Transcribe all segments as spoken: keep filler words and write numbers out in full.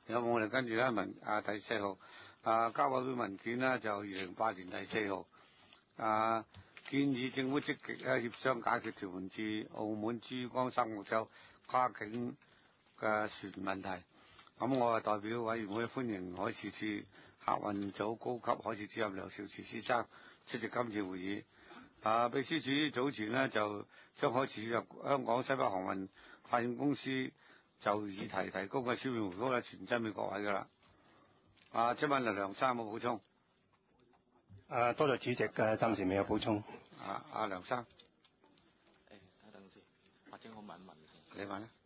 有冇我哋跟住咧文啊第四號啊交委會文件呢，就二零零八年第四號啊建議政府積極咧協商解決屯門至澳門珠江三角洲跨境嘅船問題。咁我係代表委員會歡迎海事處客運組高級海事主任梁兆慈先生出席今次會議。啊，秘書處早前呢，就將海事處入香港西北航運發展公司就議題提供嘅書面回覆咧傳真俾各位噶啦。啊，請問梁生有冇補充？ 啊，多謝主席嘅，暫時未有補充。 啊，阿梁生。誒， 等等先，或者我問一問先。 你問啦。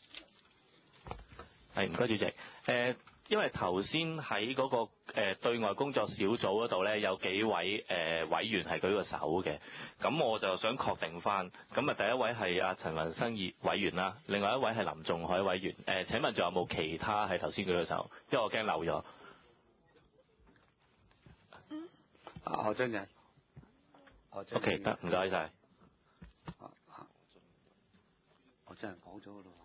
係，唔該主席。誒、呃，因為頭先喺嗰個誒、呃、對外工作小組嗰度咧，有幾位誒、呃、委員係舉個手嘅，咁我就想確定翻。咁啊，第一位係阿陳雲生議委員啦，另外一位係林仲海委員。誒、呃，請問仲有冇其他係頭先舉個手？因為我驚漏咗。 啊，何俊仁。何俊仁。O K， 得，唔該晒。 啊啊，我真係講咗噶啦。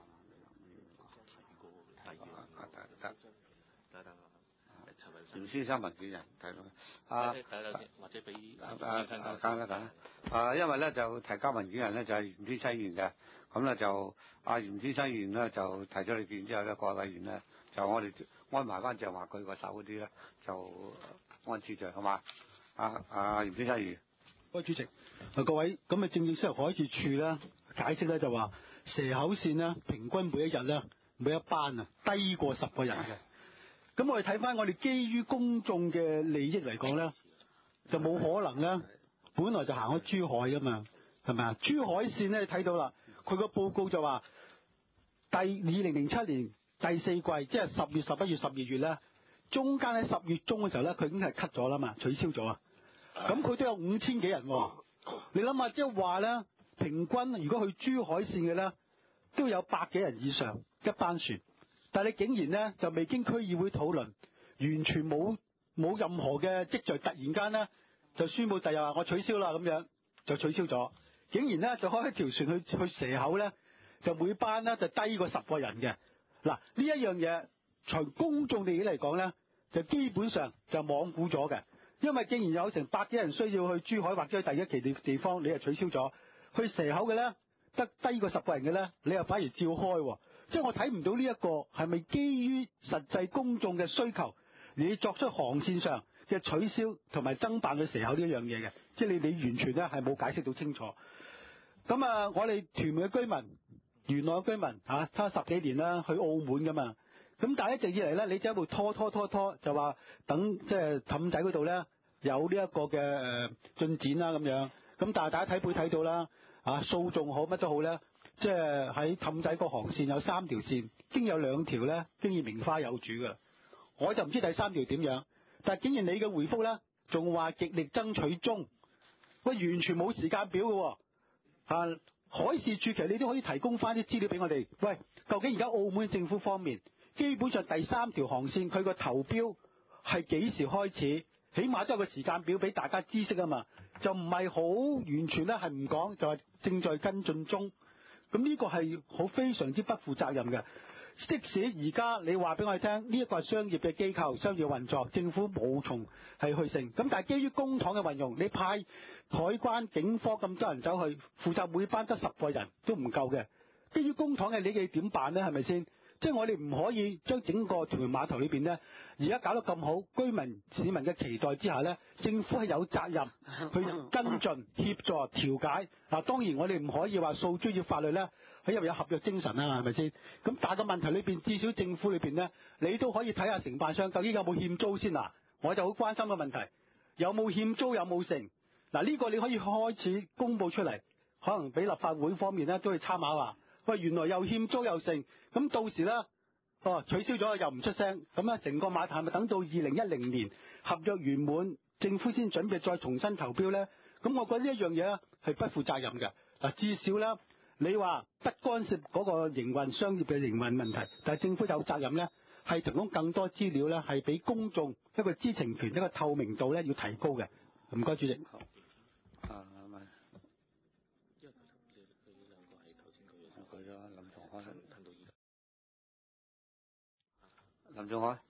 係啊，得得得得，陳雲生。 袁先生文件人睇到。啊， 睇睇先，或者俾啊啊，等一等。啊，因為咧就提交文件人咧就係袁天輝議員嘅，咁咧就阿袁天輝議員咧就提咗意見之後咧，各位委員咧就我哋安排翻就話舉個手嗰啲咧就按次序好嘛？啊啊，袁天輝議員。 喂，主席，啊各位，咁啊正正適合海事處咧解釋咧就話蛇口線咧平均每一日咧。每一班啊低過十個人嘅，咁我哋睇翻我哋基於公眾嘅利益嚟講咧，就冇可能咧，本來就行開珠海噶嘛，係咪啊？珠海線咧你睇到啦，佢個報告就話第二零零七年第四季，即係十月、十一月、十二月咧，中間喺十月中嘅時候咧，佢已經係 cut 咗啦嘛，取消咗啊。咁佢都有五千幾人喎，你諗下，即係話咧，平均如果去珠海線嘅咧，都有百幾人以上。一班船，但係你竟然咧就未經區議會討論，完全冇冇任何嘅跡象，突然間咧就宣布第日話我取消啦咁樣，就取消咗。竟然咧就開一條船去去蛇口咧，就每班咧就低過十個人嘅。嗱呢一樣嘢，從公眾利益嚟講咧，就基本上就罔顧咗嘅。因為既然有成百幾人需要去珠海或者去第一期地地方，你又取消咗，去蛇口嘅咧得低過十個人嘅咧，你又反而照開。即係我睇唔到呢一個係咪基於實際公眾嘅需求，你作出航線上嘅取消同埋增辦嘅蛇口呢一樣嘢嘅，即係你你完全咧係冇解釋到清楚。咁啊，我哋屯門嘅居民、元朗嘅居民嚇，差、啊、十幾年啦，去澳門噶嘛。咁但係一直以嚟咧，你就一路拖拖拖拖，就話等即係氹仔嗰度咧有呢一個嘅誒進展啦咁樣。咁但係大家睇報睇到啦，啊訴訟好乜都好咧。即係喺氹仔個航線有三條線，經有兩條咧經已名花有主噶，我就唔知第三條點樣。但係竟然你嘅回覆咧，仲話極力爭取中，喂完全冇時間表嘅，啊海事處其實你都可以提供翻啲資料俾我哋。喂，究竟而家澳門政府方面，基本上第三條航線佢個投標係幾時開始？起碼都有個時間表俾大家知識啊嘛，就唔係好完全咧係唔講，就係正在跟進中。咁呢個係好非常之不負責任嘅。即使而家你話俾我哋聽，呢一個係商業嘅機構、商業運作，政府無從係去成。咁但係基於公帑嘅運用，你派海關、警科咁多人走去負責每班得十個人都唔夠嘅。基於公帑嘅，你哋點辦呢？係咪先？即係我哋唔可以將整個屯門碼頭裏邊呢，而家搞得咁好，居民市民嘅期待之下呢，政府係有責任去跟進、協助、調解。嗱，當然我哋唔可以話訴諸於法律呢，係因為有合約精神啊，係咪先？咁但係個問題裏邊，至少政府裏邊呢，你都可以睇下承辦商究竟有冇欠租先嗱。我就好關心個問題，有冇欠租有冇成？嗱，呢個你可以開始公佈出嚟，可能俾立法會方面呢都去參考下。喂，原來又欠租又剩，咁到時咧，哦取消咗又唔出聲，咁咧成個碼頭係咪等到二零一零年合約圓滿，政府先準備再重新投標咧？咁我覺得呢一樣嘢咧係不負責任嘅。嗱，至少咧，你話不干涉嗰個營運商業嘅營運問題，但係政府有責任咧，係提供更多資料咧，係俾公眾一個知情權、一個透明度咧要提高嘅。唔該，主席。 啊，咪。佢咗林同開， 林仲海。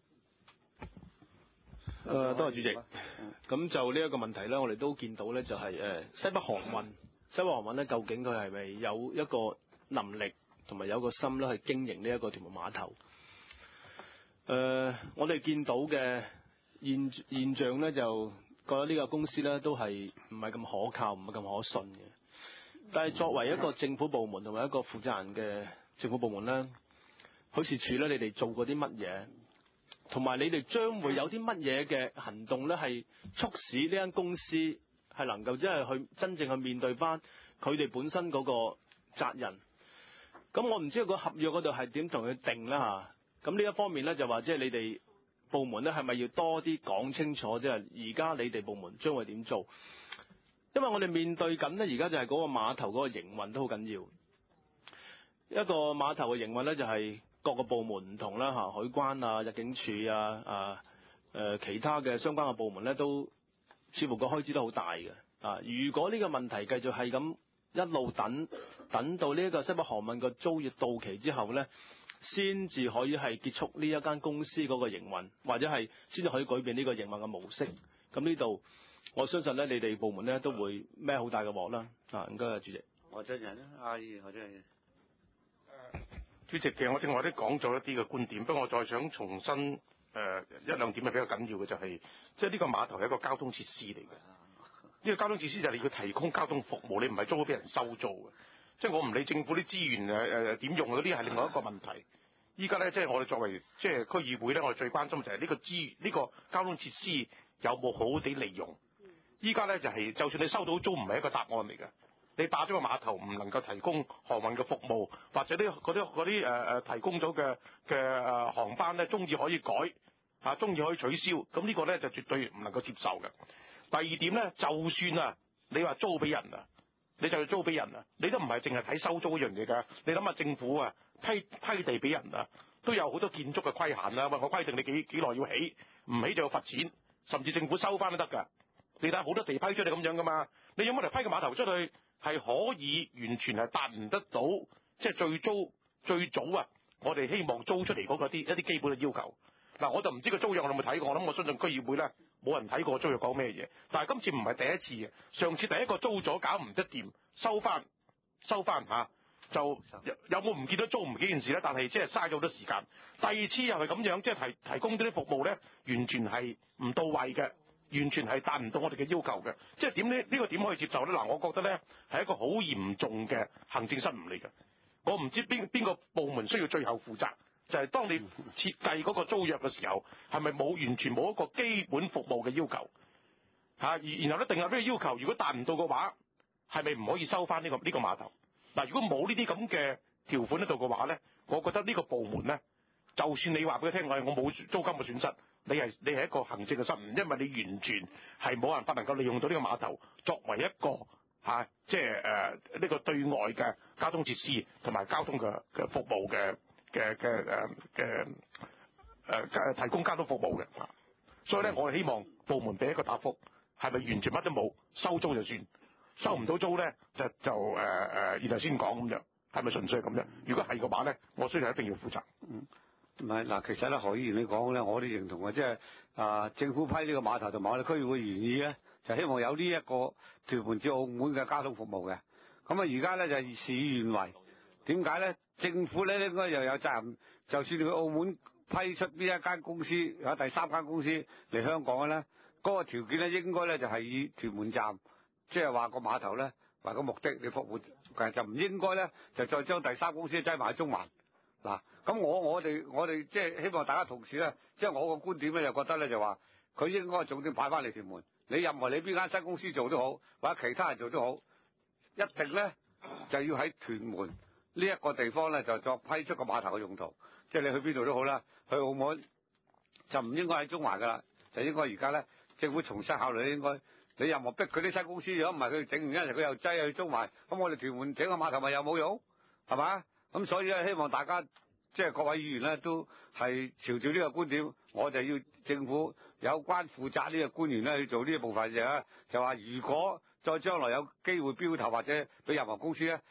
誒、呃，多謝主席。咁就呢一個問題咧，我哋都見到咧，就係、是、誒、呃、西北航運，西北航運咧，究竟佢係咪有一個能力同埋有個心咧，去經營呢一個屯門碼頭？誒、呃，我哋見到嘅現現象咧，就覺得呢個公司咧都係唔係咁可靠，唔係咁可信嘅。但係作為一個政府部門同埋一個負責人嘅政府部門咧，海事處咧，你哋做過啲乜嘢？同埋你哋將會有啲乜嘢嘅行動咧，係促使呢間公司係能夠真係去真正去面對翻佢哋本身嗰個責任。咁我唔知道個合約嗰度係點同佢定啦嚇。咁呢一方面咧就話即係你哋部門咧係咪要多啲講清楚，即係而家你哋部門將會點做？因為我哋面對緊咧，而家就係嗰個碼頭嗰個營運都好緊要。一個碼頭嘅營運咧就係、是。各個部門唔同啦嚇，海關啊、入境處啊、啊誒、呃、其他嘅相關嘅部門咧，都似乎個開支都好大嘅啊！如果呢個問題繼續係咁一路等，等到呢一個西北航運個租約到期之後咧，先至可以係結束呢一間公司嗰個營運，或者係先至可以改變呢個營運嘅模式。咁呢度我相信咧，你哋部門咧都會孭好大嘅鑊啦啊！唔該啊，主席。 何俊仁啦，阿姨何俊仁。 主席嘅，我正話都講咗一啲嘅觀點，不過我再想重申誒、呃、一兩點係比較緊要嘅，就係即係呢個碼頭係一個交通設施嚟嘅。呢、這個交通設施就係你要提供交通服務，你唔係租俾人收租嘅。即係我唔理政府啲資源誒誒點用嗰啲係另外一個問題。依家咧即係我哋作為即係區議會咧，我哋最關心就係呢個資呢、這個交通設施有冇好好地利用。依家咧就係、是、就算你收到租唔係一個答案嚟嘅。你霸咗個碼頭唔能夠提供航運嘅服務，或者啲嗰啲嗰啲誒誒提供咗嘅嘅誒航班咧，中意可以改嚇，中意可以取消，咁呢個咧就絕對唔能夠接受嘅。第二點咧，就算啊，你話租俾人啊，你就要租俾人啊，你都唔係淨係睇收租嗰樣嘢㗎。你諗下政府啊批批地俾人啊，都有好多建築嘅規限啦。喂，我規定你幾幾耐要起，唔起就要罰錢，甚至政府收翻都得㗎。你睇下好多地批出嚟咁樣㗎嘛，你有冇嚟批個碼頭出去？係可以完全係達唔得到，即係最租最早啊！我哋希望租出嚟嗰個啲一啲基本嘅要求。嗱，我就唔知個租約我有冇睇過，我諗我相信區議會咧冇人睇過租約講咩嘢。但係今次唔係第一次嘅，上次第一個租咗搞唔得掂，收翻收翻嚇，就有冇唔見到租唔幾件事咧？但係即係嘥咗好多時間。第二次又係咁樣，即係提提供啲服務咧，完全係唔到位嘅。完全係達唔到我哋嘅要求嘅，即係點呢？呢個點可以接受咧？嗱，我覺得咧係一個好嚴重嘅行政失誤嚟嘅。我唔知邊邊個部門需要最後負責，就係、是、當你設計嗰個租約嘅時候，係咪冇完全冇一個基本服務嘅要求嚇？而、啊、然後咧定立呢個要求，如果達唔到嘅話，係咪唔可以收翻呢、這個呢、這個碼頭？嗱，如果冇呢啲咁嘅條款喺度嘅話咧，我覺得呢個部門咧，就算你話俾佢聽，我我冇租金嘅損失。你係你係一個行政嘅失誤，因為你完全係冇辦法能夠利用到呢個碼頭作為一個嚇、啊，即係誒呢個對外嘅交通設施同埋交通嘅嘅服務嘅嘅嘅誒嘅誒提供交通服務嘅。所以咧，我係希望部門俾一個答覆，係咪完全乜都冇，收租就算，收唔到租咧就就誒誒，然後先講咁樣，係咪純粹係咁樣？如果係嘅話咧，我相信一定要負責。 嗯。唔係嗱，其實咧何議員你講咧，我都認同嘅，即係啊政府批呢個碼頭同埋我哋區議會原意咧，就希望有呢一個屯門至澳門嘅交通服務嘅。咁啊而家咧就事與願違，點解咧？政府咧應該又有責任，就算佢澳門批出呢一間公司有第三間公司嚟香港嘅咧，嗰、那個條件咧應該咧就係以屯門站，即係話個碼頭咧為個目的你服務，就唔應該咧就再將第三公司擠埋喺中環。嗱，咁我我哋我哋即係希望大家同事咧，即係我個觀點咧，就覺得咧就話，佢應該重點擺翻嚟屯門。你任何你邊間新公司做都好，或者其他人做都好，一定咧就要喺屯門呢一個地方咧，就作批出個碼頭嘅用途。即係你去邊度都好啦，去澳門就唔應該喺中環噶啦，就應該而家咧政府重新考慮，應該你任何逼佢啲新公司，如果唔係佢整完一陣佢又擠去中環，咁我哋屯門整個碼頭咪又冇用，係嘛？咁所以咧，希望大家即係各位議員咧，都係朝住呢個觀點，我就要政府有關負責呢個官員咧去做呢一部分嘢啦。就話如果再將來有機會標頭或者俾任何公司咧，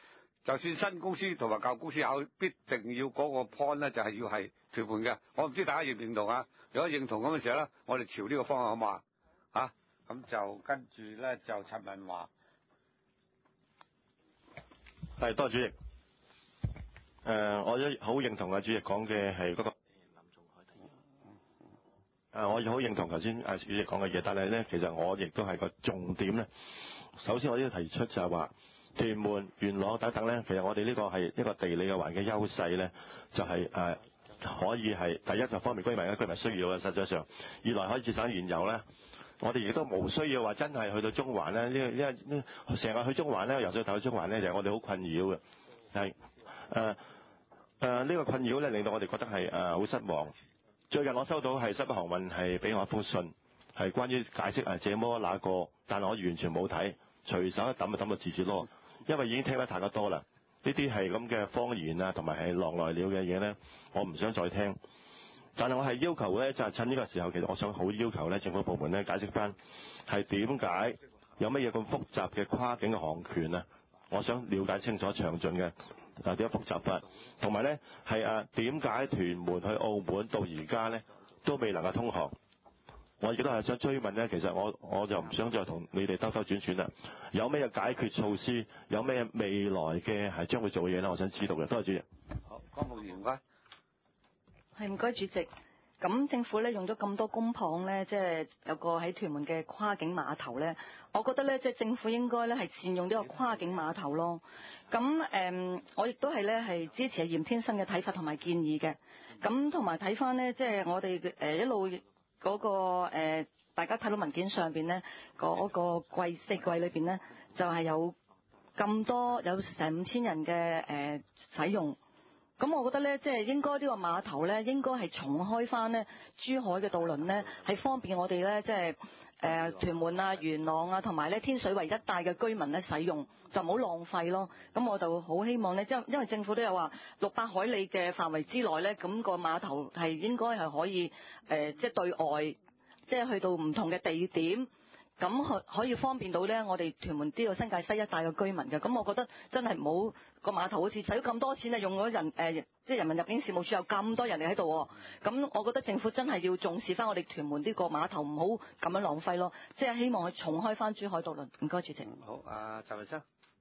就算新公司同埋舊公司考，必定要嗰個 point 咧，就係要係屯門嘅。我唔知大家認唔認同啊？如果認同咁嘅時候咧，我哋朝呢個方向好嘛？嚇，咁就跟住咧就陳文華。 係，多謝主席。誒、呃，我一好認同啊，主席講嘅係嗰個。誒，我亦好認同頭先阿主席講嘅嘢，但係咧，其實我亦都係個重點咧。首先，我呢度提出就係話，屯門、元朗等等咧，其實我哋呢個係一個地理嘅環境優勢咧，就係、是、誒、呃、可以係第一就方便居民嘅居民需要嘅，實際上；二來可以節省原油咧。我哋亦都冇需要話真係去到中環咧，呢因為呢成日去中環咧，由細頭去中環咧，就係、是、我哋好困擾嘅，係誒誒呢個困擾咧，令到我哋覺得係誒好失望。最近我收到係西北航運係俾我一封信，係關於解釋誒這麼那個，但係我完全冇睇，隨手一抌就抌到字字囉，因為已經聽得太過多啦。呢啲係咁嘅謊言啊，同埋係狼來了嘅嘢咧，我唔想再聽。但係我係要求咧，就係、是、趁呢個時候，其實我想好要求咧，政府部門咧解釋翻係點解有乜嘢咁複雜嘅跨境嘅航權啊？我想了解清楚詳盡嘅啊點樣複雜法，同埋咧係啊點解屯門去澳門到而家咧都未能夠通航？我亦都係想追問咧，其實我我就唔想再同你哋兜兜轉轉啦。有咩解決措施？有咩未來嘅係將會做嘅嘢咧？我想知道嘅。多謝主席。 好，江浩然唔係唔該主席。咁政府咧用咗咁多公帑咧，即係有個喺屯門嘅跨境碼頭咧，我覺得咧即係政府應該咧係善用呢個跨境碼頭咯。咁誒、嗯，我亦都係咧係支持嚴天生嘅睇法同埋建議嘅。咁同埋睇翻咧，即係我哋誒一路嗰、那個誒、呃，大家睇到文件上邊咧嗰個季四季裏邊咧，就係、是、有咁多有成五千人嘅誒、呃、使用。咁我覺得咧，即係應該呢個碼頭咧，應該係重開翻咧珠海嘅渡輪咧，係方便我哋咧，即係誒屯門啊、元朗啊，同埋咧天水圍一帶嘅居民咧使用，就唔好浪費咯。咁我就好希望咧，因因為政府都有話六百海里嘅範圍之內咧，咁個碼頭係應該係可以誒，即係對外，即係去到唔同嘅地點。咁可可以方便到咧，我哋屯門呢個新界西一帶嘅居民嘅。咁我覺得真係唔好個碼頭好似使咗咁多錢啊，用咗人誒、呃，即係人民入境事務處有咁多人嚟喺度。咁我覺得政府真係要重視翻我哋屯門呢個碼頭，唔好咁樣浪費咯。即係希望佢重開翻珠海渡輪。唔該，主席。 好，阿陳文生。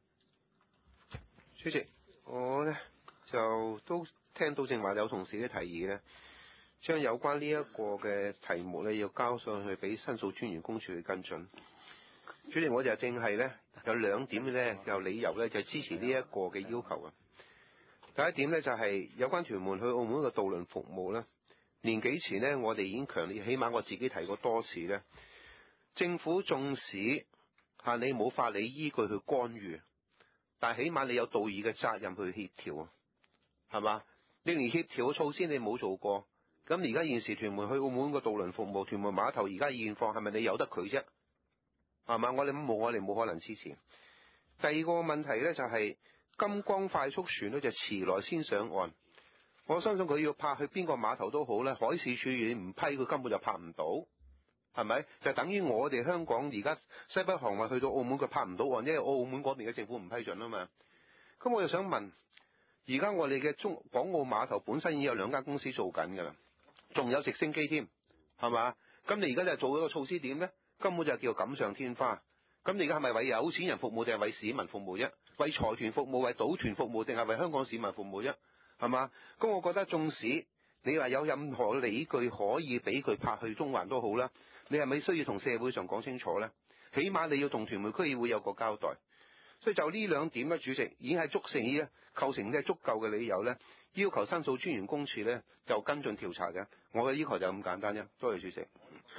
主席，我咧就都聽到正話有同事嘅提議咧，將有關呢一個嘅題目咧，要交上去俾申訴專員公署去跟進。主席，我就正係咧有兩點咧，有理由咧就支持呢一個嘅要求啊。第一點咧就係有關屯門去澳門嘅渡輪服務咧，年幾前呢，我哋已經強烈，起碼我自己提過多次咧，政府縱使嚇你冇法理依據去干預，但係起碼你有道義嘅責任去協調啊，係嘛？你連協調嘅措施你冇做過。咁而家現時屯門去澳門個渡輪服務，屯門碼頭而家現況係咪你由得佢啫？係嘛？我哋冇，我哋冇可能支持。第二個問題咧就係、是、金光快速船咧就遲來先上岸。我相信佢要泊去邊個碼頭都好咧，海事處你唔批佢根本就泊唔到，係咪？就等於我哋香港而家西北航運去到澳門佢泊唔到岸，因為澳門嗰邊嘅政府唔批准啊嘛。咁我又想問，而家我哋嘅中港澳碼頭本身已經有兩間公司做緊㗎啦。仲有直升機添，係嘛？咁你而家就做咗個措施點咧？根本就叫錦上添花。咁你而家係咪為有錢人服務定係為市民服務啫？為財團服務、為賭團服務定係為香港市民服務啫？係嘛？咁我覺得縱使你話有任何理據可以俾佢泊去中環都好啦，你係咪需要同社會上講清楚咧？起碼你要同屯門區議會有個交代。所以就呢兩點咧，主席已經係足成呢構成咧足夠嘅理由咧。要求申訴專員公署咧就跟進調查嘅，我嘅要求就咁簡單啫。多謝主席。 少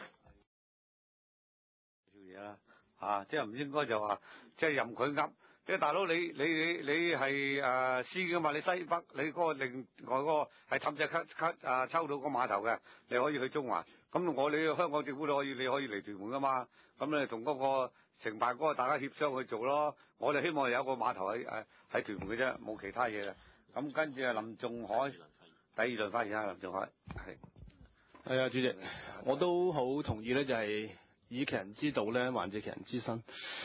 嘢啦，啊，即係唔應該就話即係任佢噏。即係大佬，你你你你係誒司嘅嘛？你西北你嗰個另外嗰個係氹仔咳咳啊抽到個碼頭嘅，你可以去中環。咁我哋香港政府都可以，你可以嚟屯門噶嘛？咁你同嗰個承辦嗰個大家協商去做咯。我哋希望有一個碼頭喺誒喺屯門嘅啫，冇其他嘢嘅。咁跟住啊，林仲海第二輪發言啊，林仲海係係啊，主席，我都好同意咧，就係以其人之道咧，還治其人之身。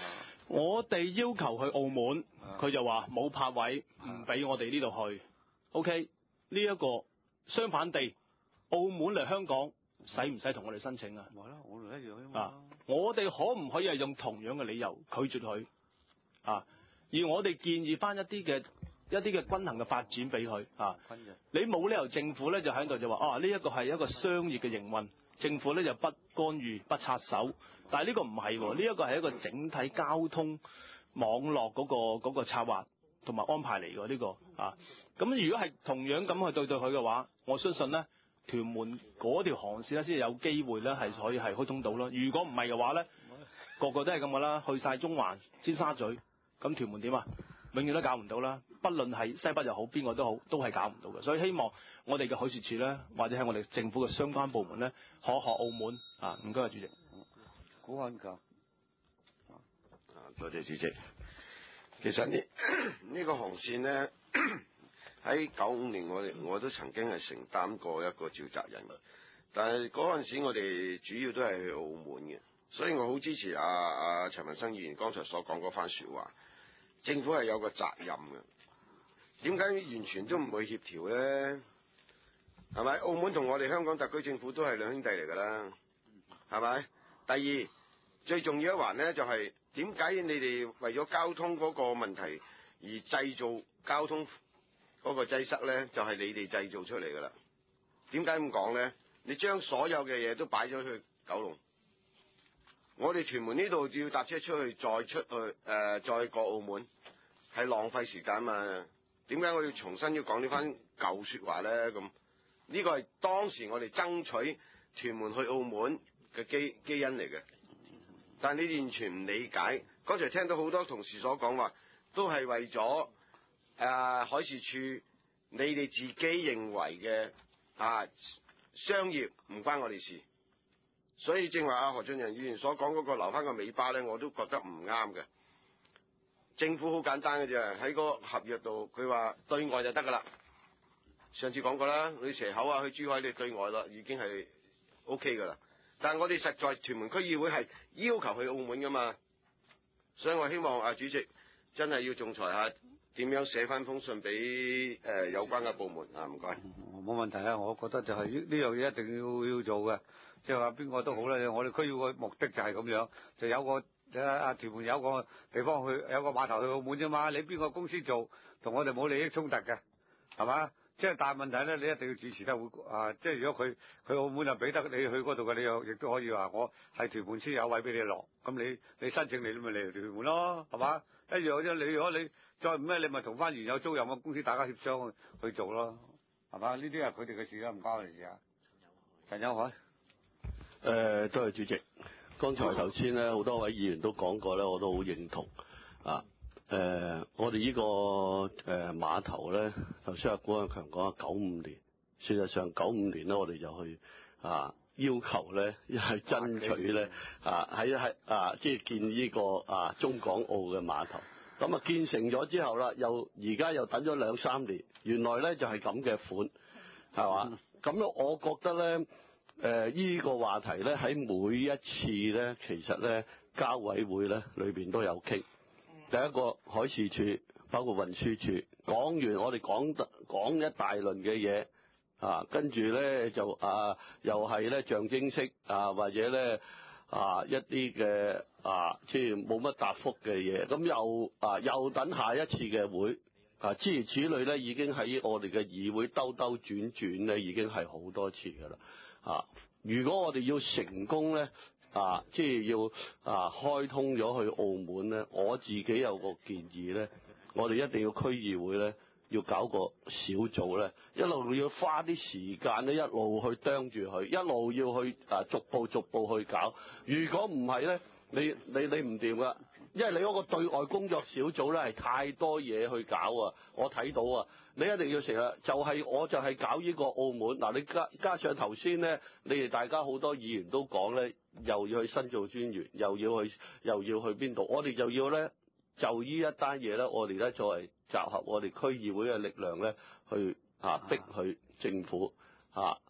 我哋要求去澳門，佢就話冇泊位，唔俾我哋呢度去。OK，呢一個相反地，澳門嚟香港使唔使同我哋申請啊？ 係啦，我哋一樣啊嘛。 啊，我哋可唔可以係用同樣嘅理由拒絕佢？啊，而我哋建議翻一啲嘅一啲嘅均衡嘅發展俾佢啊。你冇理由政府咧就喺度就話啊呢一個係一個商業嘅營運，政府咧就不干預不插手。但係呢個唔係喎，呢一個係一個整體交通網絡嗰個嗰個策劃同埋安排嚟㗎呢個啊。咁如果係同樣咁去對對佢嘅話，我相信咧屯門嗰條航線咧先有機會咧係可以係開通到咯。如果唔係嘅話咧，個個都係咁噶啦，去晒中環、尖沙咀，咁屯門點啊？永遠都搞唔到啦。不論係西北又好，邊個都好，都係搞唔到嘅。所以希望我哋嘅海事處咧，或者係我哋政府嘅相關部門咧，可學澳門啊。唔該，主席。 古安教。 啊，多謝主席。其實呢呢個航線咧，喺九五年我哋我都曾經係承擔過一個召集人，但係嗰陣時我哋主要都係去澳門嘅，所以我好支持阿阿陳文生議員剛才所講嗰番説話。政府係有個責任嘅，點解完全都唔去協調咧？係咪？澳門同我哋香港特區政府都係兩兄弟嚟㗎啦，係咪？第二，最重要一環咧就係點解你哋為咗交通嗰個問題而製造交通嗰個擠塞咧？就係你哋製造出嚟㗎啦。點解咁講咧？你將所有嘅嘢都擺咗去九龍，我哋屯門呢度要搭車出去，再出去誒、呃，再過澳門，係浪費時間嘛？點解我要重新要講呢番舊説話咧？咁呢個係當時我哋爭取屯門去澳門嘅基基因嚟嘅，但係你完全唔理解。剛才聽到好多同事所講話，都係為咗誒、呃、海事處你哋自己認為嘅啊商業唔關我哋事。所以正話阿何俊仁議員所講嗰個留翻個尾巴咧，我都覺得唔啱嘅。政府好簡單嘅啫，喺個合約度佢話對外就得噶啦。上次講過啦，去蛇口啊，去珠海你對外啦，已經係 O K 噶啦。但係我哋實在屯門區議會係要求去澳門噶嘛，所以我希望啊主席真係要仲裁下點樣寫翻封信俾誒、呃、有關嘅部門啊，唔該。 冇問題啊，我覺得就係呢呢樣嘢一定要要做嘅。即係話邊個都好啦，我哋區議會目的就係咁樣，就有個啊屯門有個地方去，有個碼頭去澳門啫嘛。你邊個公司做，同我哋冇利益衝突嘅，係嘛？即係但係問題咧，你一定要主持得會啊！即係如果佢佢澳門就俾得你去嗰度嘅，你又亦都可以話我係屯門先有位俾你落，咁你你申請你咪嚟屯門咯，係嘛？一樣啫。你如果你再唔咩，你咪同翻原有租賃嘅公司大家協商去做咯，係嘛？呢啲係佢哋嘅事啦，唔關我哋事啊。陳友凱。 誒、呃，多謝主席。剛才頭先咧，好多位議員都講過咧，我都好認同啊。誒、呃，我哋呢、這個誒、呃、碼頭咧，頭先阿古漢強講啊，九五年，事實上九五年咧，我哋就去啊要求咧，一係爭取咧啊喺喺啊即係建呢個啊中港澳嘅碼頭。咁啊建成咗之後啦，又而家又等咗兩三年，原來咧就係咁嘅款，係嘛？咁咧，我覺得咧。誒、呃，依、這個話題咧，喺每一次咧，其實咧，交委會咧裏邊都有傾。第一個海事處，包括運輸處，講完我哋講講一大輪嘅嘢，啊，跟住咧就啊，又係咧象徵式啊，或者咧啊一啲嘅啊，即係冇乜答覆嘅嘢，咁又啊又等下一次嘅會，啊，諸如此類咧，已經喺我哋嘅議會兜兜轉轉咧，已經係好多次噶啦。啊！如果我哋要成功咧，啊，即係要啊開通咗去澳門咧，我自己有個建議咧，我哋一定要區議會咧，要搞個小組咧，一路要花啲時間咧，一路去啄住佢，一路要去啊逐步逐步去搞。如果唔係咧，你你你唔掂噶，因為你嗰個對外工作小組咧係太多嘢去搞啊！我睇到啊。你一定要成日就係、是、我就係搞呢個澳門嗱，你加加上頭先咧，你哋大家好多議員都講咧，又要去申訴專員，又要去又要去邊度？我哋就要咧就呢一單嘢咧，我哋咧作為集合我哋區議會嘅力量咧，去啊逼佢政府啊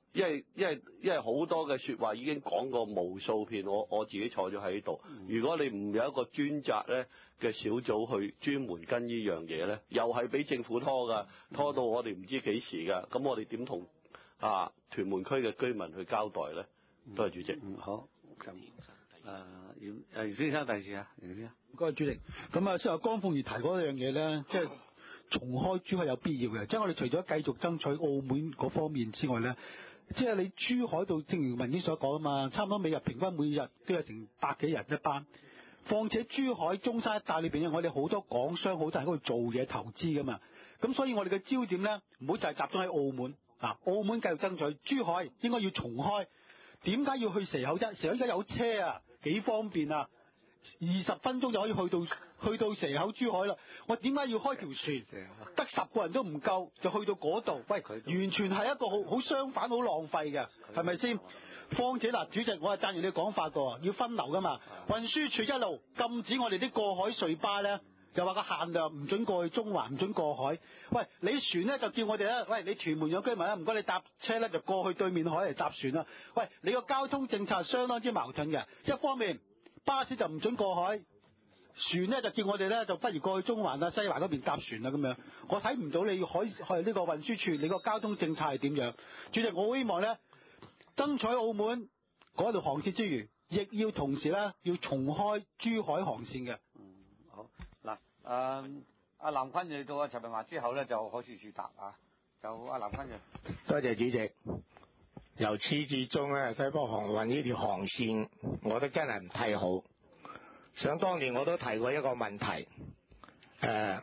因為因為因為好多嘅説話已經講過無數遍，我我自己坐咗喺度。如果你唔有一個專責咧嘅小組去專門跟呢樣嘢咧，又係俾政府拖㗎，拖到我哋唔知幾時㗎。咁我哋點同啊屯門區嘅居民去交代咧？多謝主席。 嗯，好。咁誒姚誒姚先生第二次啊，姚先生。 唔該主席。咁啊，先話江鳳儀提嗰樣嘢咧，即係重開珠海有必要嘅。即係我哋除咗繼續爭取澳門嗰方面之外咧。即係你珠海度，正如文件所講啊嘛，差唔多每日平均每日都有成百幾人一班。況且珠海、中山一帶裏邊咧，我哋好多港商好多人喺度做嘢投資噶嘛。咁所以我哋嘅焦點咧，唔好就係集中喺澳門啊。澳門繼續爭取，珠海應該要重開。點解要去蛇口啫？蛇口而家有車啊，幾方便啊！二十分鐘就可以去到去到蛇口珠海啦。我點解要開條船？得十個人都唔夠，就去到嗰度。喂，完全係一個好好相反、好浪費嘅，係咪先？況且嗱，主席，我係贊成你講法㗎，要分流㗎嘛。運輸署一路禁止我哋啲過海隧巴咧，就話個限量唔準過去中環，唔準過海。喂，你船咧就叫我哋咧，喂，你屯門有居民咧，唔該你搭車咧就過去對面海嚟搭船啦。喂，你個交通政策係相當之矛盾嘅，一方面。巴士就唔准過海，船咧就叫我哋咧就不如過去中環啊、西環嗰邊搭船啦咁樣。我睇唔到你可以去呢個運輸署，你個交通政策係點樣？主席，我希望咧爭取澳門嗰條航線之餘，亦要同時咧要重開珠海航線嘅。 嗯，好嗱，誒阿藍坤裕到阿陳文華之後咧就海事處答啊，就阿藍坤裕。 多謝主席。由始至終咧，西北航運呢條航線，我都真係唔睇好。想當年我都提過一個問題，誒、呃，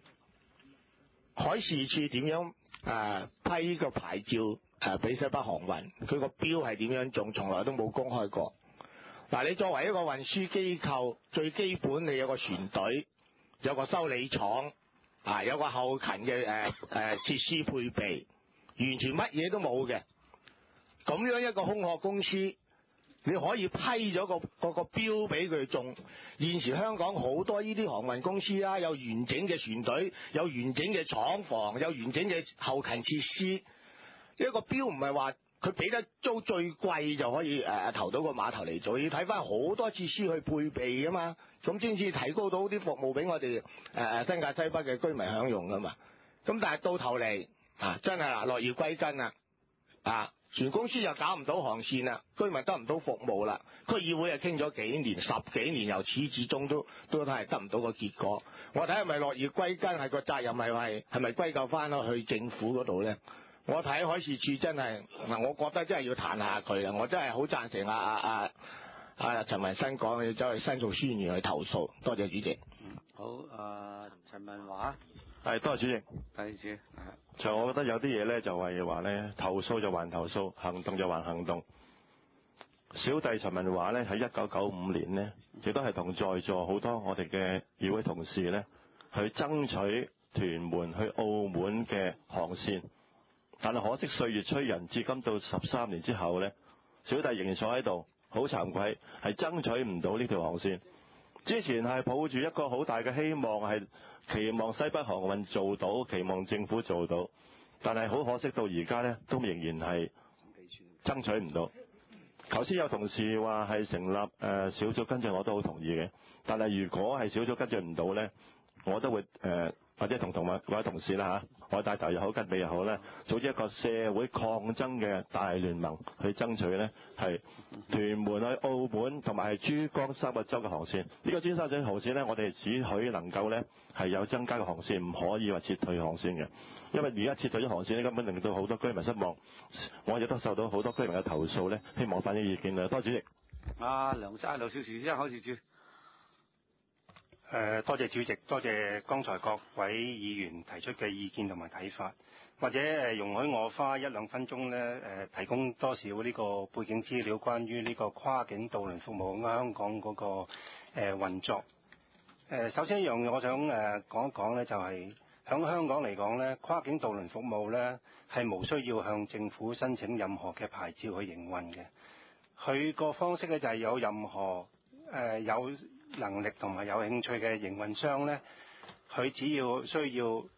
海事處點樣誒、呃、批個牌照誒俾、呃、西北航運？佢個標係點樣中，從來都冇公開過。嗱、呃，你作為一個運輸機構，最基本你有個船隊，有個修理廠，啊、呃，有個後勤嘅誒誒設施配備，完全乜嘢都冇嘅。咁樣一個空殼公司，你可以批咗個個個標俾佢中。現時香港好多呢啲航運公司啦，有完整嘅船隊，有完整嘅廠房，有完整嘅後勤設施。一個標唔係話佢俾得租最貴就可以誒、呃、投到個碼頭嚟做，要睇翻好多設施去配備噶嘛，咁先至提高到啲服務俾我哋誒誒新界西北嘅居民享用噶嘛。咁但係到頭嚟啊，真係嗱落葉歸根啦啊！船公司又搞唔到航線啦，居民得唔到服務啦。區議會係傾咗幾年，十幾年由始至終都都係得唔到個結果。我睇係咪落葉歸根，係個責任係係係咪歸咎翻去政府嗰度咧？我睇海事處真係嗱，我覺得真係要彈下佢啦。我真係好贊成阿阿阿阿陳文新講要走去申訴專員去投訴。多謝主席。 嗯、好，誒、呃、陳文華。 係，多謝主席。 第二次。 就我覺得有啲嘢咧，就係話咧，投訴就還投訴，行動就還行動。小弟陳文華咧喺一九九五年呢，亦都係同在座好多我哋嘅議會同事咧，去爭取屯門去澳門嘅航線。但係可惜歲月催人，至今到十三年之後咧，小弟仍然坐喺度，好慚愧，係爭取唔到呢條航線。之前係抱住一個好大嘅希望，係期望西北航運做到，期望政府做到，但係好可惜到而家咧，都仍然係爭取唔到。頭先有同事話係成立誒、呃、小組跟進，我都好同意嘅。但係如果係小組跟進唔到咧，我都會誒、呃、或者同同埋各位同事啦嚇，我帶頭又好跟尾又好咧，組織一個社會抗爭嘅大聯盟去爭取咧，係屯門去澳門同埋係珠江三角洲嘅航線。呢、這個尖沙咀航線咧，我哋只許能夠咧係有增加嘅航線，唔可以話撤退航線嘅。因為而家撤退咗航線咧，根本令到好多居民失望。我亦都收到好多居民嘅投訴咧，希望反映意見啊。多謝主席。 阿梁生，劉少時先海事處。 誒、呃，多謝主席，多謝剛才各位議員提出嘅意見同埋睇法，或者誒容許我花一兩分鐘咧誒、呃、提供多少呢個背景資料，關於呢個跨境渡輪服務香港嗰、那個誒、呃、運作。誒、呃，首先一樣嘢我想誒、呃、講一講咧，就係、是、響香港嚟講咧，跨境渡輪服務咧係無需要向政府申請任何嘅牌照去營運嘅。佢個方式咧就係有任何誒、呃、有能力同埋有興趣嘅營運商咧，佢只要需要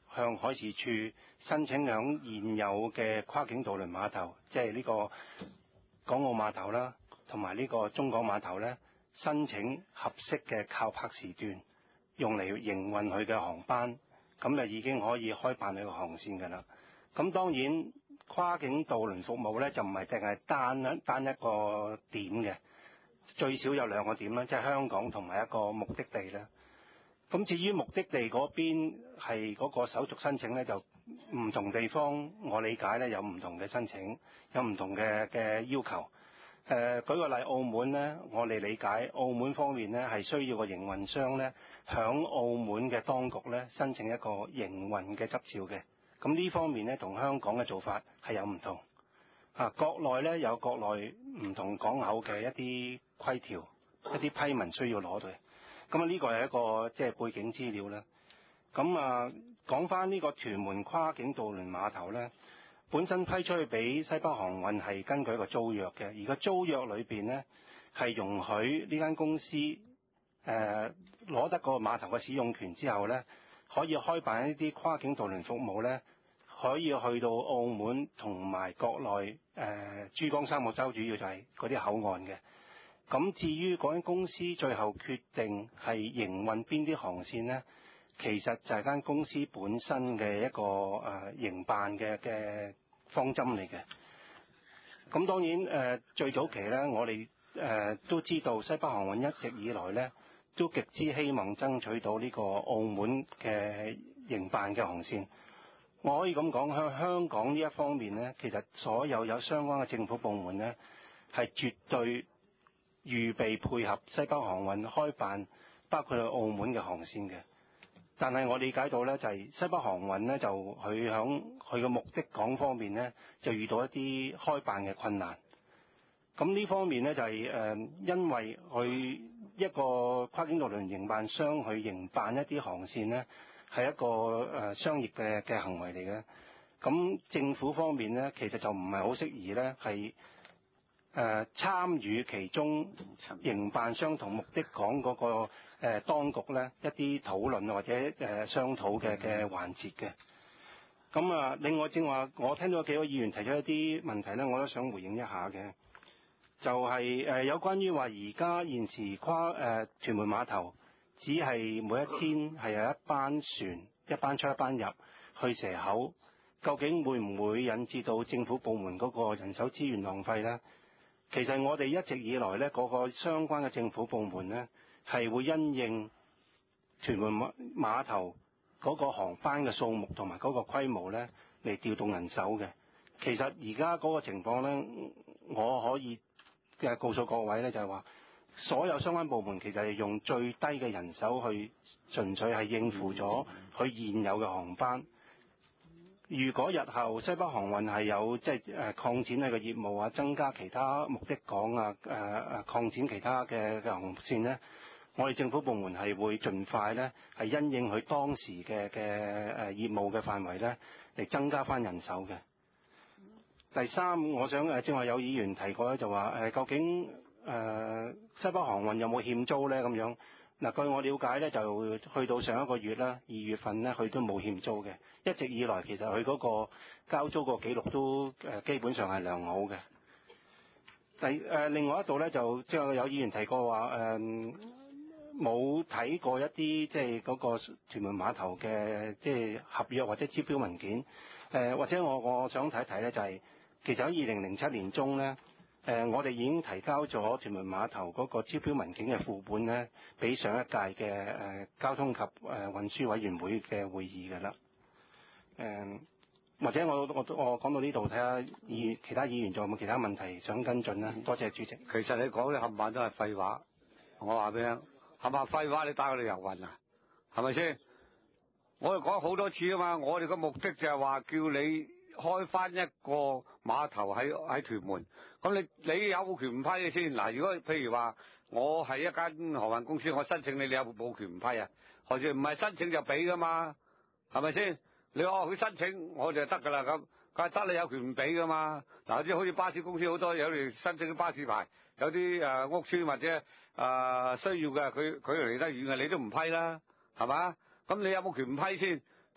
向海事處申請響現有嘅跨境渡輪碼頭，即係呢個港澳碼頭啦，同埋呢個中港碼頭咧，申請合適嘅靠泊時段，用嚟營運佢嘅航班，咁就已經可以開辦佢個航線㗎啦。咁當然跨境渡輪服務咧就唔係淨係單一單一個點嘅，最少有兩個點啦，即係香港同埋一個目的地啦。咁至於目的地嗰邊係嗰個手續申請咧，就唔同地方我理解咧有唔同嘅申請，有唔同嘅嘅要求。誒、呃、舉個例，澳門咧，我哋理解澳門方面咧係需要個營運商咧響澳門嘅當局咧申請一個營運嘅執照嘅。咁呢方面咧同香港嘅做法係有唔同。啊，國內咧有國內唔同港口嘅一啲規條、一啲批文需要攞到嘅。咁啊，呢個係一個即係背景資料啦。咁啊，講翻呢個屯門跨境渡輪碼頭咧，本身批出去俾西北航運係根據一個租約嘅，而個租約裏邊咧係容許呢間公司誒攞、呃、得個碼頭嘅使用權之後咧，可以開辦一啲跨境渡輪服務咧，可以去到澳門同埋國內誒、呃、珠江三角洲，主要就係嗰啲口岸嘅。咁至於嗰間公司最後決定係營運邊啲航線呢？其實就係間公司本身嘅一個誒、呃、營辦嘅嘅方針嚟嘅。咁當然誒、呃、最早期咧，我哋誒、呃、都知道西北航運一直以來咧都極之希望爭取到呢個澳門嘅營辦嘅航線。我可以咁講，喺香港呢一方面咧，其實所有有相關嘅政府部門咧係絕對預備配合西北航運開辦包括去澳門嘅航線嘅，但係我理解到咧就係、是、西北航運咧就佢響佢嘅目的港方面咧就遇到一啲開辦嘅困難。咁呢方面咧就係、是、誒、呃、因為佢一個跨境渡輪營辦商去營辦一啲航線咧係一個誒、呃、商業嘅嘅行為嚟嘅。咁政府方面咧其實就唔係好適宜咧係。誒、呃、參與其中營辦商同目的港嗰、那個誒、呃、當局咧一啲討論或者誒、呃、商討嘅嘅環節嘅。咁啊，另外正話我聽到幾位議員提出一啲問題咧，我都想回應一下嘅。就係、是、誒、呃、有關於話而家現時跨誒、呃、屯門碼頭只係每一天係有一班船一班出一班入去蛇口，究竟會唔會引致到政府部門嗰個人手資源浪費咧？其實我哋一直以來咧，嗰個相關嘅政府部門咧，係會因應屯門碼碼頭嗰個航班嘅數目同埋嗰個規模咧，嚟調動人手嘅。其實而家嗰個情況咧，我可以嘅告訴各位咧，就係話所有相關部門其實係用最低嘅人手去，純粹係應付咗佢現有嘅航班。如果日後西北航運係有即係誒擴展佢嘅業務啊，增加其他目的港啊，誒誒擴展其他嘅嘅航線咧，我哋政府部門係會盡快咧係因應佢當時嘅嘅誒業務嘅範圍咧嚟增加翻人手嘅。第三，我想誒正話有議員提過咧，就話誒究竟誒、呃、西北航運有冇欠租咧咁樣？嗱，據我了解咧，就去到上一個月啦，二月份咧，佢都冇欠租嘅。一直以來，其實佢嗰個交租個記錄都誒基本上係良好嘅。第誒、呃、另外一度咧，就即係有議員提過話誒冇睇過一啲即係嗰個屯門碼頭嘅即係合約或者招標文件。誒、呃、或者我我想睇一睇咧，就係、是、其實喺二零零七年中咧。誒、呃，我哋已經提交咗屯門碼頭嗰個招標文件嘅副本咧，俾上一屆嘅誒、呃、交通及誒、呃、運輸委員會嘅會議㗎啦。誒、呃，或者我我我講到呢度，睇下議員其他議員仲有冇其他問題想跟進咧？多謝主席。 其實你講嘅冚唪唥都係廢話，我話俾你聽，冚唪唥廢話，你帶我哋遊運啊？係咪先？我哋講好多次啊嘛，我哋嘅目的就係話叫你開翻一個碼頭喺喺屯門。咁你你有冇權唔批嘅先？嗱，如果譬如話我係一間航運公司，我申請你，你有冇權唔批啊？何時唔係申請就俾噶嘛？係咪先？你話佢申請我就得噶啦，咁梗係得，你有權唔俾噶嘛？嗱，即係好似巴士公司好多有嚟申請啲巴士牌，有啲誒、呃、屋邨或者誒、呃、需要嘅，佢佢嚟得遠嘅，你都唔批啦，係嘛？咁你有冇權唔批先？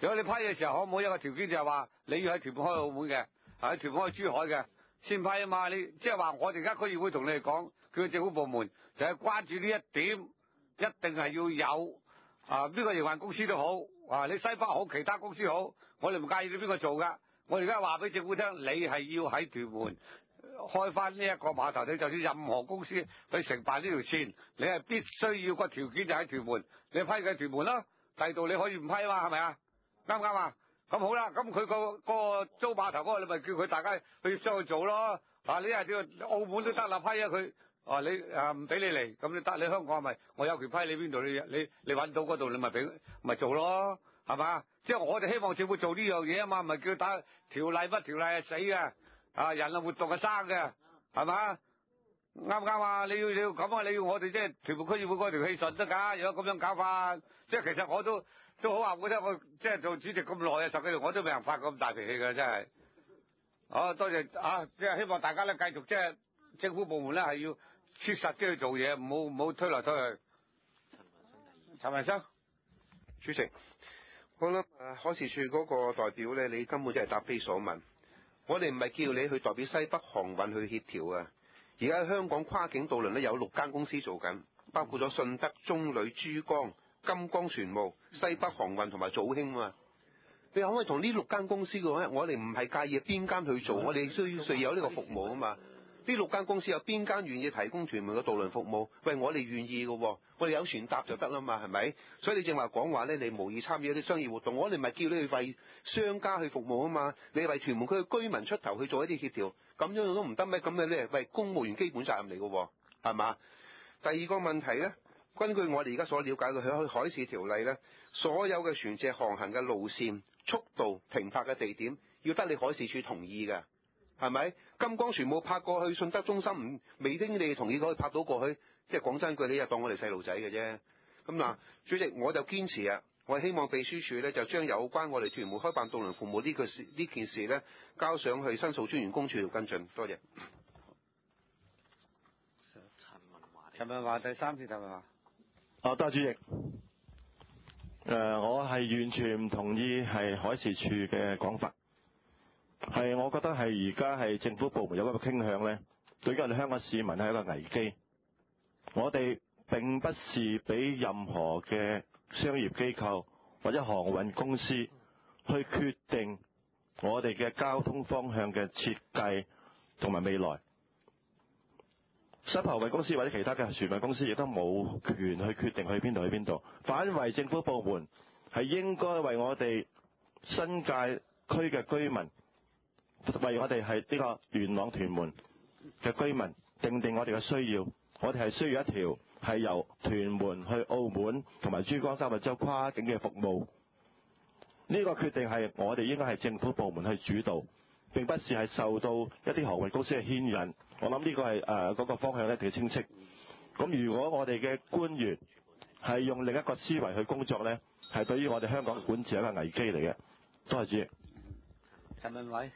如果你批嘅時候，可唔可以一個條件就係話你要喺屯門開澳門嘅，喺屯門開珠海嘅先批啊嘛？你即係話我哋而家區議會同你哋講，叫政府部門就係關注呢一點，一定係要有啊邊個營運公司都好，啊你西北好，其他公司好，我哋唔介意你邊個做噶。我而家話俾政府聽，你係要喺屯門開翻呢一個碼頭，你就算任何公司去承辦呢條線，你係必須要個條件就喺屯門，你批嘅屯門咯，第度你可以唔批啊嘛，係咪啊？啱唔啱啊？咁好啦，咁佢個個租碼頭嗰個，你咪叫佢大家去協商去做咯。啊，你係叫澳門都得啦，批啊佢，啊你啊唔俾你嚟，咁你得，你香港係咪我有權批你邊度？你你你揾到嗰度，你咪俾咪做咯，係嘛？即係我哋希望政府做呢樣嘢啊嘛，唔係叫打條例不條例係死嘅，啊人啊活動係生嘅，係嘛？啱唔啱啊？你要你要咁啊！你要我哋即係屯門區議會嗰條氣順得㗎，如果咁樣搞法，即係其實我都都好話我聽，我即係做主席咁耐啊，十幾年我都未人發咁大脾氣㗎，真係。好多謝啊！即係希望大家咧繼續即係政府部門咧係要切實啲去做嘢，唔好唔好推來推去。陳文生， 主席，我諗誒海事處嗰個代表咧，你根本真係答非所問。我哋唔係叫你去代表西北航運去協調啊！而家香港跨境渡輪咧有六間公司做緊，包括咗信德、中旅、珠江、金光船務、西北航運同埋祖興啊！你可唔可以同呢六間公司嘅話，我哋唔係介意邊間去做，我哋需要需要有呢個服務啊嘛。呢六間公司有邊間願意提供屯門嘅渡輪服務？喂，我哋願意嘅，我哋有船搭就得啦嘛，係咪？所以你正話講話咧，你無意參與一啲商業活動，我哋唔係叫你去為商家去服務啊嘛，你為屯門區嘅居民出頭去做一啲協調，咁樣都唔得咩？咁嘅咧，喂，公務員基本責任嚟嘅，係嘛？第二個問題咧，根據我哋而家所了解嘅喺海事條例咧，所有嘅船隻航行嘅路線、速度、停泊嘅地點，要得你海事處同意嘅。係咪？金光船務泊過去信德中心唔未經你哋同意可以泊到過去？即係講真句，你又當我哋細路仔嘅啫。咁嗱，主席我就堅持啊，我希望秘書處咧就將有關我哋屯門開辦渡輪服務呢個事呢件事咧交上去申訴專員公署度跟進。多謝。 陳文華，陳文華第三次陳文華。 哦，多謝主席。誒、呃，我係完全唔同意係海事處嘅講法。係，我覺得係而家係政府部門有一個傾向咧，對於我哋香港市民係一個危機。我哋並不是俾任何嘅商業機構或者航運公司去決定我哋嘅交通方向嘅設計同埋未來。西北航運公司或者其他嘅船運公司亦都冇權去決定去邊度去邊度，反為政府部門係應該為我哋新界區嘅居民，為我哋係呢個元朗屯門嘅居民定定我哋嘅需要，我哋係需要一條係由屯門去澳門同埋珠江三角洲跨境嘅服務。呢個決定係我哋應該係政府部門去主導，並不是係受到一啲航運公司嘅牽引。我諗呢個係誒嗰個方向一定要清晰。咁如果我哋嘅官員係用另一個思維去工作呢，係對於我哋香港管治係一個危機嚟嘅。多謝主席。 陳文偉。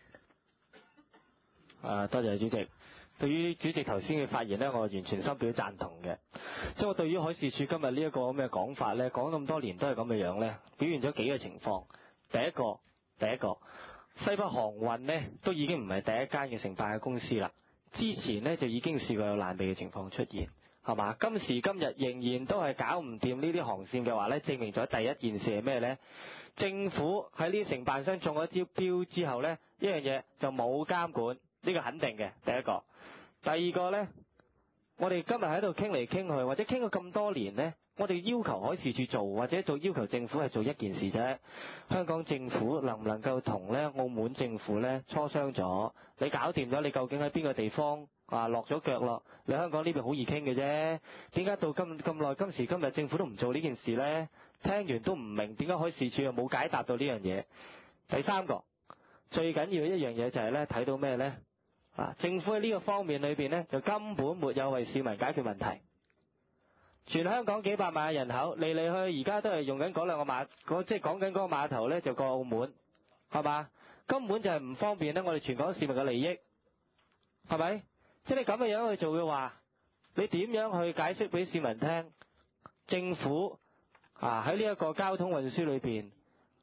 啊，多謝主席。對於主席頭先嘅發言呢，我完全深表贊同嘅。即係我對於海事處今日呢一個咁嘅講法呢，講咁多年都係咁嘅樣呢，表現咗幾個情況。第一個，第一個，西北航運呢都已經唔係第一間嘅承辦嘅公司啦。之前呢就已經試過有爛尾嘅情況出現，係嘛？今時今日仍然都係搞唔掂呢啲航線嘅話呢，證明咗第一件事係咩呢？政府喺呢啲承辦商中咗招標之後呢，一樣嘢就冇監管。呢個肯定嘅，第一個。第二個呢，我哋今日喺度傾嚟傾去，或者傾咗咁多年呢，我哋要求海事處做，或者做要求政府係做一件事啫。香港政府能唔能夠同呢澳門政府呢磋商咗？你搞掂咗，你究竟喺邊個地方啊落咗腳咯？你香港呢邊好易傾嘅啫。點解到今咁耐今時今日政府都唔做呢件事呢？聽完都唔明點解海事處又冇解答到呢樣嘢。第三個最緊要一樣嘢就係呢，睇到咩呢？啊！政府喺呢個方面裏邊呢，就根本沒有為市民解決問題。全香港幾百萬嘅人口嚟嚟去，而家都係用緊嗰兩個碼，即係講緊嗰個碼頭呢，就過澳門，係嘛？根本就係唔方便呢我哋全港市民嘅利益，係咪？即係你咁嘅樣去做嘅話，你點樣去解釋俾市民聽？政府啊喺呢一個交通運輸裏邊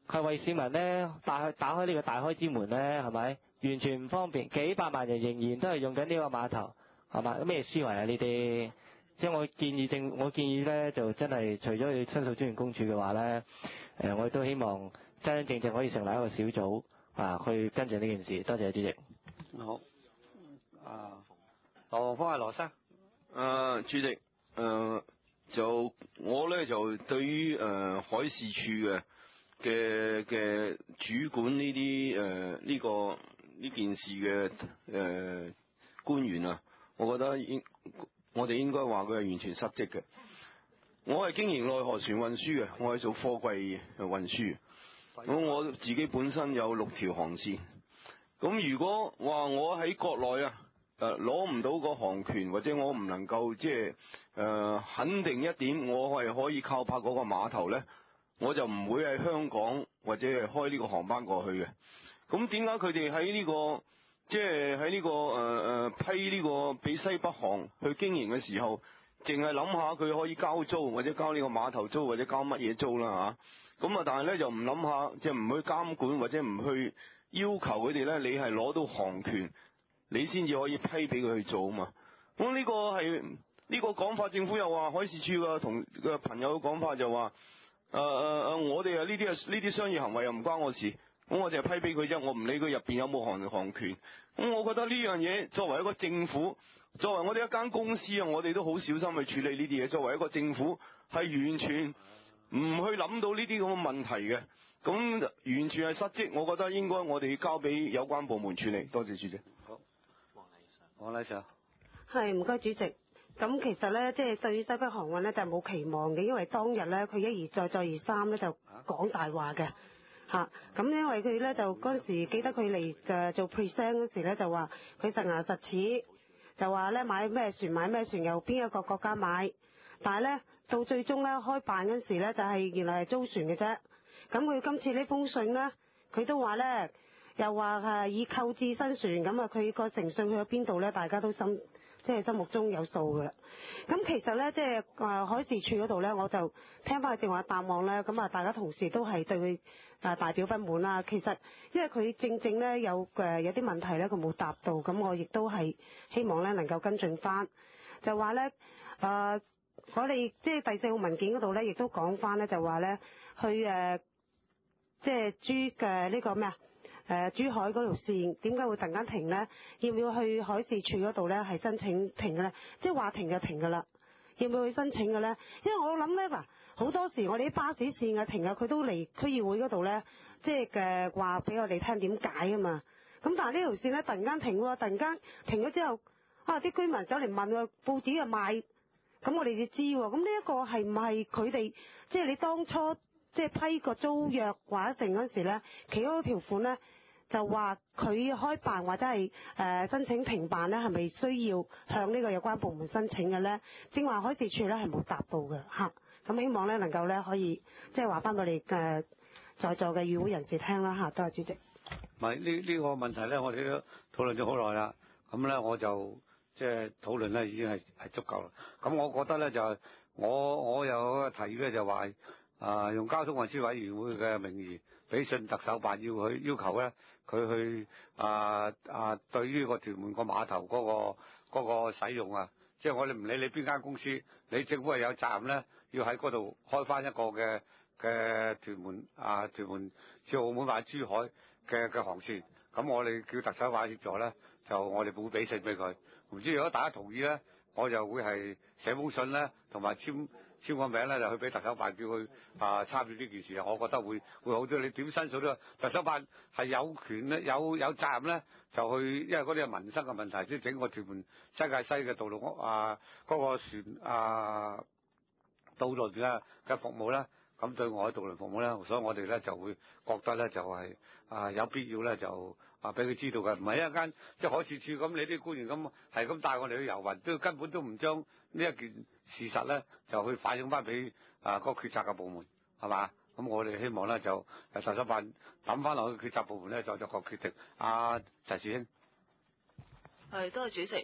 佢係為市民咧打開打開呢個大開之門咧，係咪？完全唔方便，幾百萬人仍然都係用緊呢個碼頭，係嘛？咩思維啊呢啲？即係我建議政，我建議咧就真係除咗去申訴專員公署嘅話咧，誒我亦都希望真真正正可以成立一個小組啊，去跟進呢件事。多謝主席。 好，啊，羅芳係羅生。 誒、呃，主席，誒、呃、就我咧就對於誒、呃、海事處嘅嘅嘅主管呢啲誒呢個呢件事嘅誒、呃、官員啊，我覺得應我哋應該話佢係完全失職嘅。我係經營內河船運輸嘅，我係做貨櫃運輸。咁我自己本身有六條航線。咁如果話我喺國內啊，誒攞唔到個航權，或者我唔能夠即係誒肯定一點，我係可以靠泊嗰個碼頭咧，我就唔會喺香港或者係開呢個航班過去嘅。咁點解佢哋喺呢個即係喺呢個誒誒、呃、批呢個俾西北航去經營嘅時候，淨係諗下佢可以交租或者交呢個碼頭租或者交乜嘢租啦嚇？咁啊，但係咧就唔諗下，即係唔去監管或者唔去要求佢哋咧，你係攞到航權，你先至可以批俾佢去做啊嘛。咁呢個係呢、呢個講法，政府又話海事處嘅同嘅朋友嘅講法就話誒誒誒，我哋啊呢啲啊呢啲商業行為又唔關我事。咁我就係批俾佢啫，我唔理佢入邊有冇航航權。咁我覺得呢樣嘢作為一個政府，作為我哋一間公司啊，我哋都好小心去處理呢啲嘢。作為一個政府，係完全唔去諗到呢啲咁嘅問題嘅，咁完全係失職。我覺得應該我哋要交俾有關部門處理。多謝主席。 好，黃麗莎。 係，唔該主席。咁其實咧，即係對於西北航運咧就冇期望嘅，因為當日咧佢一而再再而三咧就講大話嘅。嚇！咁、啊、因為佢咧就嗰陣時記得佢嚟誒做 present 嗰時咧就話佢實牙實齒，就話咧買咩船買咩船，由邊一個國家買，但係咧到最終咧開辦嗰時咧就係、是、原來係租船嘅啫。咁佢今次呢封信咧，佢都話咧又話係以購置新船，咁啊佢個誠信去咗邊度咧？大家都心即係心目中有數㗎啦。咁其實咧，即係誒海事處嗰度咧，我就聽翻佢正話答案咧，咁啊大家同事都係對佢誒大表不滿啦。其實因為佢正正咧有誒有啲問題咧，佢冇答到，咁我亦都係希望咧能夠跟進翻。就話咧誒，我哋即係第四號文件嗰度咧，亦都講翻咧，就話咧去誒即係珠嘅呢個咩啊？誒、呃、珠海嗰條線點解會突然間停呢？要唔要去海事處嗰度呢？係申請停嘅呢？即係話停就停㗎啦。要唔要去申請嘅呢？因為我諗呢，嗱，好多時我哋啲巴士線啊停啊，佢都嚟區議會嗰度呢，即係嘅話俾我哋聽點解啊嘛。咁但係呢條線呢，突然間停喎，突然間停咗之後，啊啲居民走嚟問喎，報紙又賣，咁我哋就知喎。咁呢一個係唔係佢哋即係你當初即係批個租約或者成嗰時咧，其中一條款咧就話佢開辦或者係誒、呃、申請停辦咧，係咪需要向呢個有關部門申請嘅咧？正話海事處咧係冇答到嘅嚇，咁、啊、希望咧能夠咧可以即係話翻俾你嘅在座嘅議會人士聽啦嚇，多謝主席。 唔係呢呢個問題咧，我哋都討論咗好耐啦。咁咧我就即係討論咧已經係係足夠啦。咁我覺得咧就係我我有提議咧就話。啊！用交通運輸委員會嘅名義，俾信特首辦要佢要求咧，佢去啊啊對於個屯門個碼頭嗰個嗰個使用啊，即係我哋唔理你邊間公司，你政府係有責任咧，要喺嗰度開翻一個嘅嘅屯門啊屯門至澳門或者珠海嘅嘅航線。咁我哋叫特首辦協助咧，就我哋會俾信俾佢。唔知如果大家同意咧，我就會係寫封信咧，同埋簽。簽個名咧就去俾特首辦叫佢啊參與呢件事啊，我覺得會會好啲。你點申訴都，特首辦係有權咧，有有責任咧，就去，因為嗰啲係民生嘅問題，即係整個屯門新界西嘅道路啊，嗰、嗰個船啊渡輪嘅嘅服務咧，咁對外嘅渡輪服務咧，所以我哋咧就會覺得咧就係、是、啊有必要咧就啊俾佢知道嘅，唔係一間即係海事處咁，你啲官員咁係咁帶我哋去遊運，都根本都唔將呢一件事實咧就去反映翻俾啊個決策嘅部門係嘛？咁我哋希望咧就誒特首辦抌翻落去決策部門咧就作個決定。阿、啊、陳樹英。 係，多謝主席。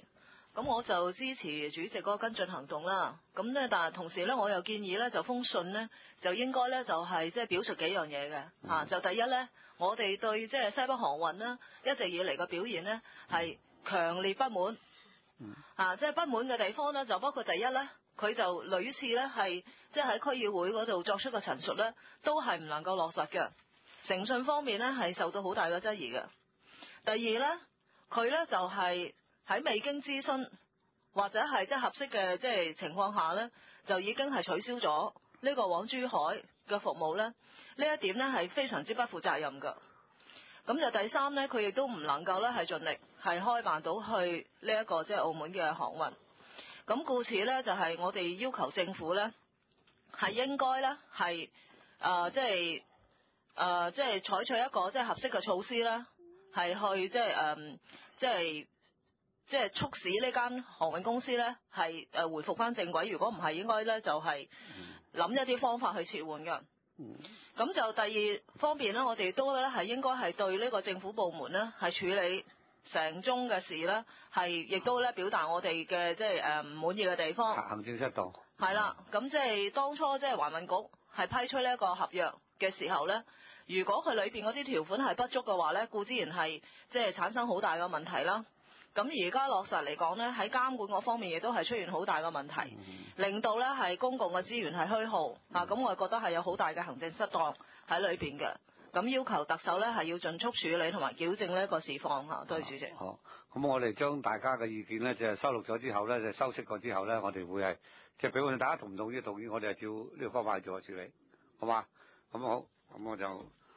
咁我就支持主席嗰個跟進行動啦。咁咧，但係同時咧，我又建議咧，就封信咧，就應該咧就係即係表述幾樣嘢嘅嚇。就第一咧，我哋對即係西北航運啦，一直以嚟嘅表現咧係強烈不滿。啊，即係不滿嘅地方咧，就包括第一咧，佢就屢次咧係即係喺區議會嗰度作出嘅陳述咧，都係唔能夠落實嘅。誠信方面咧係受到好大嘅質疑嘅。第二咧，佢咧就係喺未經諮詢或者係即係合適嘅即係情況下咧，就已經係取消咗呢個往珠海嘅服務咧。呢一點咧係非常之不負責任㗎。咁就第三咧，佢亦都唔能夠咧係盡力係開辦到去呢一個即係澳門嘅航運。咁故此咧，就係我哋要求政府咧係應該咧係誒即係誒即係採取一個即係合適嘅措施咧，係去即係誒即係即係促使呢間航運公司咧係誒回復翻正軌。如果唔係，應該咧就係諗一啲方法去撤換㗎。咁就第二方面咧，我哋都咧係應該係對呢個政府部門咧係處理成宗嘅事咧，係亦都咧表達我哋嘅即係誒唔滿意嘅地方。 行政失當。 係啦，咁即係當初即係環運局係批出呢一個合約嘅時候咧，如果佢裏邊嗰啲條款係不足嘅話咧，固之然係即係產生好大嘅問題啦。咁而家落實嚟講咧，喺監管嗰方面亦都係出現好大嘅問題，令到咧係公共嘅資源係虛耗啊！咁我係覺得係有好大嘅行政失當喺裏邊嘅。咁要求特首咧係要盡速處理同埋矯正呢一個事況嚇。多謝主席。 好，咁我哋將大家嘅意見咧就係收錄咗之後咧，就收悉過之後咧，我哋會係即係俾我哋大家同唔同意同意，我哋係照呢個方法去做處理，好嘛？咁好，咁我就。